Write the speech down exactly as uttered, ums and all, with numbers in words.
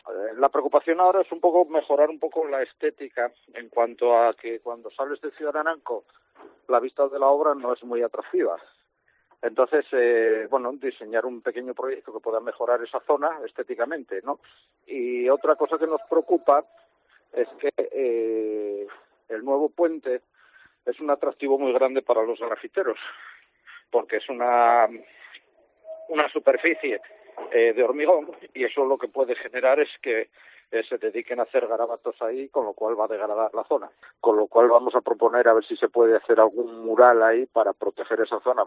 Eh, La preocupación ahora es un poco mejorar un poco la estética en cuanto a que cuando sales de Ciudad de Ananco la vista de la obra no es muy atractiva. Entonces, eh, bueno, diseñar un pequeño proyecto que pueda mejorar esa zona estéticamente, ¿no? Y otra cosa que nos preocupa es que eh, el nuevo puente es un atractivo muy grande para los grafiteros, porque es una, una superficie eh, de hormigón, y eso lo que puede generar es que eh, se dediquen a hacer garabatos ahí, con lo cual va a degradar la zona. Con lo cual vamos a proponer a ver si se puede hacer algún mural ahí para proteger esa zona.